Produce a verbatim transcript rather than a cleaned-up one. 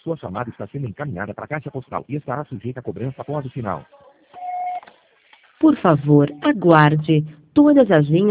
Sua chamada está sendo encaminhada para a caixa postal e estará sujeita a cobrança após o sinal. Por favor, aguarde. Todas as linhas